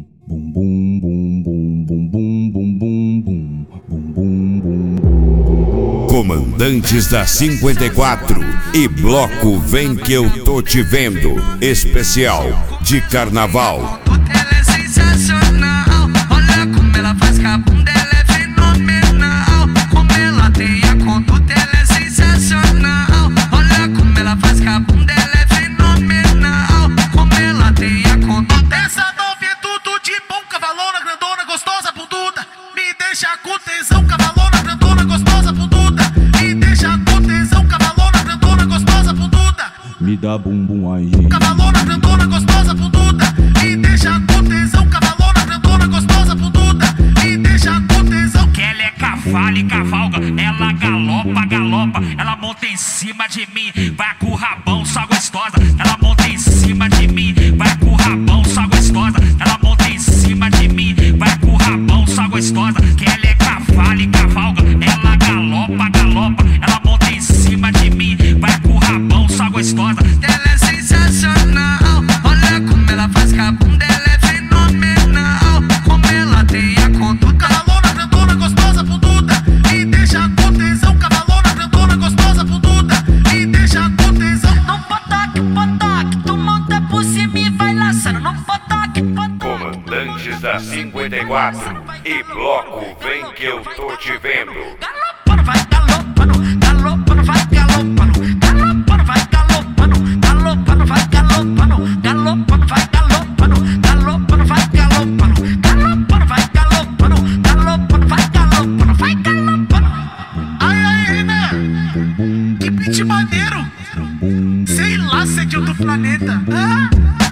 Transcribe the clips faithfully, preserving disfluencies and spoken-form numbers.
bum bum bum bum bum bum bum bum bum bum bum bum. Comandantes da cinquenta e quatro e Bloco Vem Que Eu Tô Te Vendo, especial de carnaval. Ela é sensacional, olha como ela faz, que a bunda ela é fenomenal. Como ela tem a conduta, ela é sensacional. Olha como ela faz, que a bunda ela é fenomenal. Como ela tem a conduta. Essa nova é tudo de bom, cavalona, grandona, gostosa, bunduda. Me deixa com tesão, cavalona, grandona, gostosa, bunduda. Me deixa com tesão, cavalona, grandona, gostosa, bunduda. Me dá bumbum aí. Cavalona, grandona, gostosa, bunduda. Me deixa com tesão, cavalona, grandona, gostosa, bunduda. Me deixa com tesão. Que ela é cavalo e cavalga, ela galopa, galopa. Ela monta em cima de mim, vai com o rabão, só gostosa. Ela monta em cima de mim, vai com o rabão, só gostosa. Ela monta em cima de mim, vai com o rabão, só gostosa. Que ela é cavalo e cavalga, ela galopa, galopa. Ela monta em cima de mim, vai com o rabão, só gostosa. Ela é sensacional, olha como ela faz, que a bunda ela é fenomenal. Como ela tem a conduta. Cavalona, grandona, gostosa, bunduda. Me deixa com tesão, cavalona, grandona, gostosa, bunduda. Me deixa com tesão. Não potoque, potoque, tu monta por cima e vai laçando. Não potoque, potoque. Comandantes da cinquenta e quatro e Bloco Vem Que Eu Tô Te Vendo. Galopando, vai galopando, galopando, vai galopando. Galopando, vai galopando, galopando, vai galopando. Galopando, vai galopando, galopando, vai galopando. Galopando, vai galopando, galopando, vai galopando, vai galopando. Ai, ai, né? Que beat maneiro. Sei lá se é de outro planeta. Ah?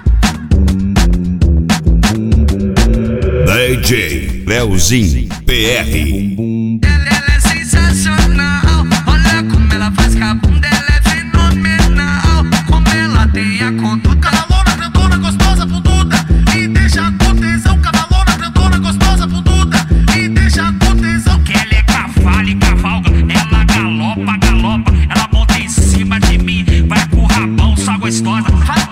D J Leozinho P R. Ela, ela é sensacional, olha como ela faz, que a bunda ela é fenomenal. Como ela tem a conduta. Cavalona, grandona, gostosa, bunduda. Me deixa com tesão, cavalona, grandona, gostosa, bunduda. Me deixa com tesão. Que ela é cavalo e cavalga, ela galopa, galopa. Ela monta em cima de mim, vai com o rabão, só gostosa.